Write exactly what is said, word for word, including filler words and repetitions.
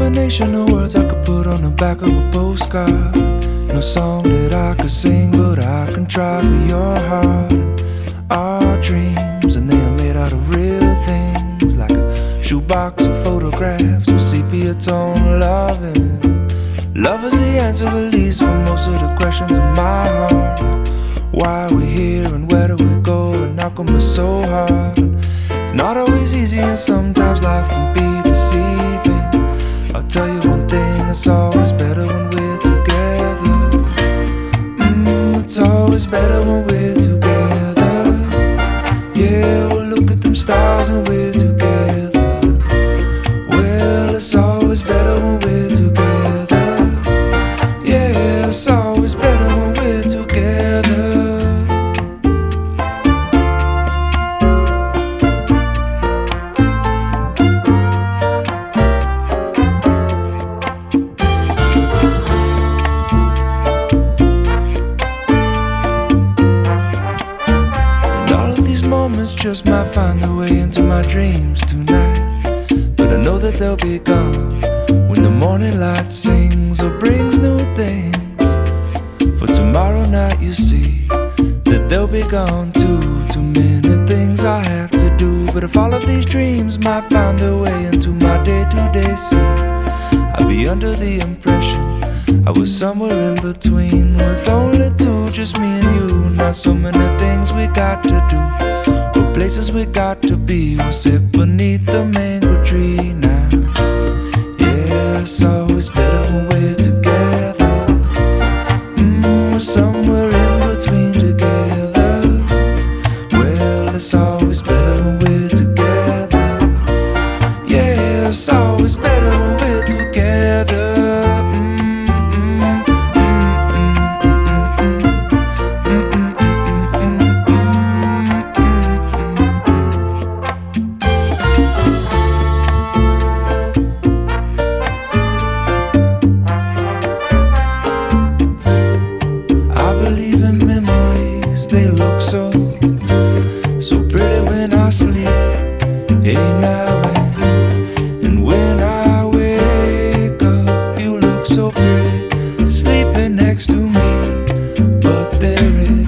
combination of words I could put on the back of a postcard. No song that I could sing, but I can try for your heart. Our dreams, and they are made out of real things, like a shoebox of photographs with sepia tone loving. Love is the answer, at least for most of the questions in my heart. Why are we here and where do we go, and how come it's so hard? It's not always easy and sometimes life can be deceiving. I'll tell you one thing, it's always better when we're together. Mm, it's always better when we're together. Yeah, we'll look at them stars when we're together. Well, it's always better when we're together. Yeah, it's always better when we're together. Just might find their way into my dreams tonight, but I know that they'll be gone when the morning light sings or brings new things. For tomorrow night you see that they'll be gone too. Too many things I have to do, but if all of these dreams might find their way into my day-to-day scene, I'd be under the impression I was somewhere in between, with only two, just me and you. Not so many things we got to do, or places we got to be. We'll sit beneath the mango tree now. Yeah, it's always better when we're together. Mm, we're somewhere in between together. Well, it's always better when we're together. Yeah, it's always better when we're together. They look so, so pretty when I sleep. Hey now and, and when I wake up, you look so pretty, sleeping next to me. But there is